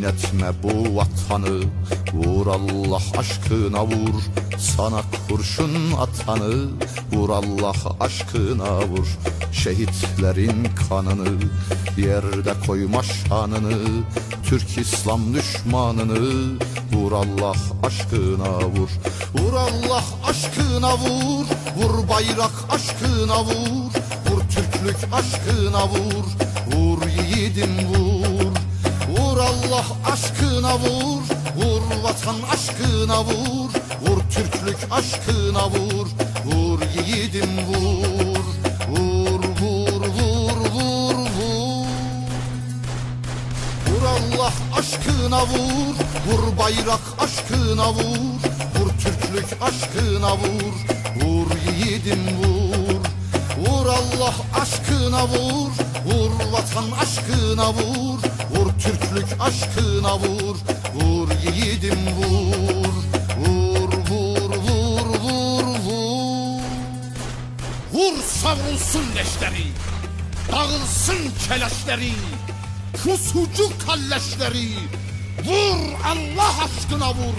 kirletme bu vatanı. Vur Allah aşkına vur, sana kurşun atanı. Vur Allah aşkına vur, şehitlerin kanını. Yerde koyma şanını, Türk İslam düşmanını. Vur Allah aşkına vur, vur Allah aşkına vur. Vur bayrak aşkına vur, vur Türklük aşkına vur. Vur yiğidim vur, vur Allah aşkına vur. Vur vatan aşkına vur, vur Türklük aşkına vur. Vur yiğidim vur, vur vur vur vur vur. Vur Allah aşkına vur, vur bayrak aşkına vur. Vur Türklük aşkına vur, vur yiğidim vur. Vur Allah aşkına vur, vur vatan aşkına vur. Vur Türklük aşkına vur, vur yiğidim vur. Vur vur vur vur vur. Vur savrulsun leşleri, dağılsın keleşleri, pusucu kalleşleri. Vur Allah aşkına vur.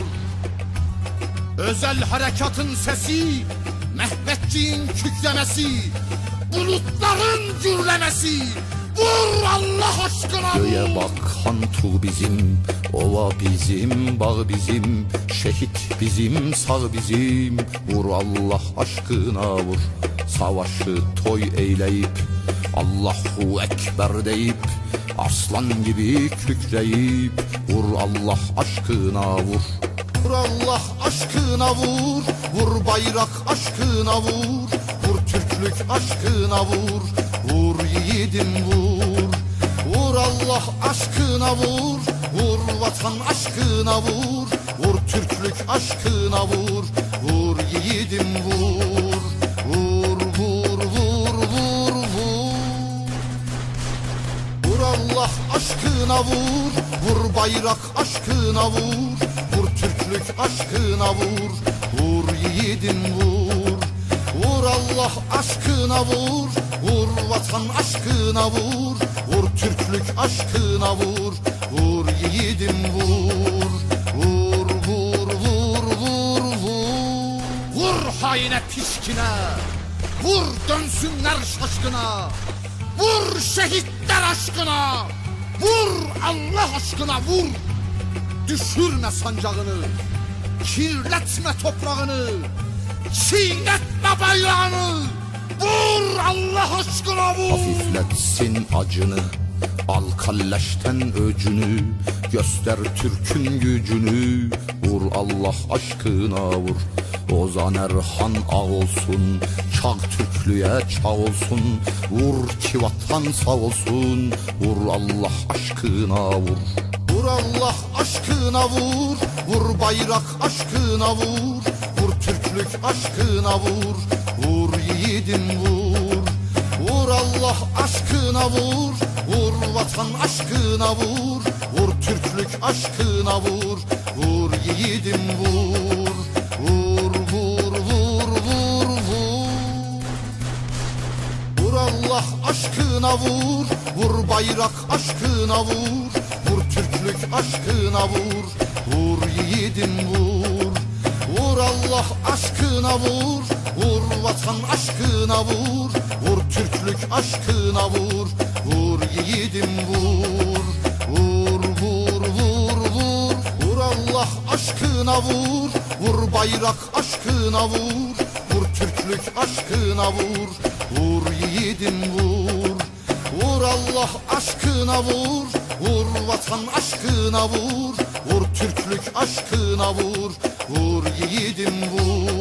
Özel harekatın sesi, Mehmetçiğin küklemesi, bulutların gürlemesi. Vur Allah aşkına vur. Göğe bak hantu bizim, ova bizim, bağ bizim. Şehit bizim, sağ bizim. Vur Allah aşkına vur. Savaşı toy eyleyip, Allahu Ekber deyip, aslan gibi kükreyip. Vur Allah aşkına vur. Vur Allah aşkına vur, vur bayrak aşkına vur. Vur Türklük aşkına vur, vur yiğidim vur. Vur Allah aşkına vur, vur vatan aşkına vur. Vur Türklük aşkına vur, vur yiğidim vur. Vur vur vur vur vur. Vur Allah aşkına vur, vur bayrak aşkına vur. Vur Türklük aşkına vur, vur yiğidim vur. Vur Allah aşkına vur, vur vatan aşkına vur. Vur Türklük aşkına vur, vur yiğidim vur. Vur vur vur vur vur. Vur haine pişkine, vur dönsünler şaşkına. Vur şehitler aşkına, vur Allah aşkına vur. Düşürme sancağını, kirletme toprağını, çiğnetme bayrağını. Vur Allah aşkına vur. Hafifletsin acını, al kalleşten öcünü. Göster Türk'ün gücünü. Vur Allah aşkına vur. Ozan Erhan ağ olsun, çağ Türklüğe çağ olsun. Vur ki vatan sağ olsun. Vur Allah aşkına vur. Vur Allah aşkına vur, vur bayrak aşkına vur. Vur Türklük aşkına vur, vur yiğidim vur. Vur Allah aşkına vur, vur vatan aşkına vur. Vur Türklük aşkına vur, vur yiğidim vur. Vur vur vur vur vur. Vur Allah aşkına vur, vur bayrak aşkına vur. Vur Türklük aşkına vur, vur yiğidim vur. Vur Allah aşkına vur, vur vatan aşkına vur. Vur Türklük aşkına vur, vur yiğidim vur. Vur vur vur vur. Vur Allah aşkına vur, vur bayrak aşkına vur. Vur Türklük aşkına vur, vur yiğidim vur. Vur Allah aşkına vur, vur vatan aşkına vur. Vur Türklük aşkına vur, vur yiğidim vur.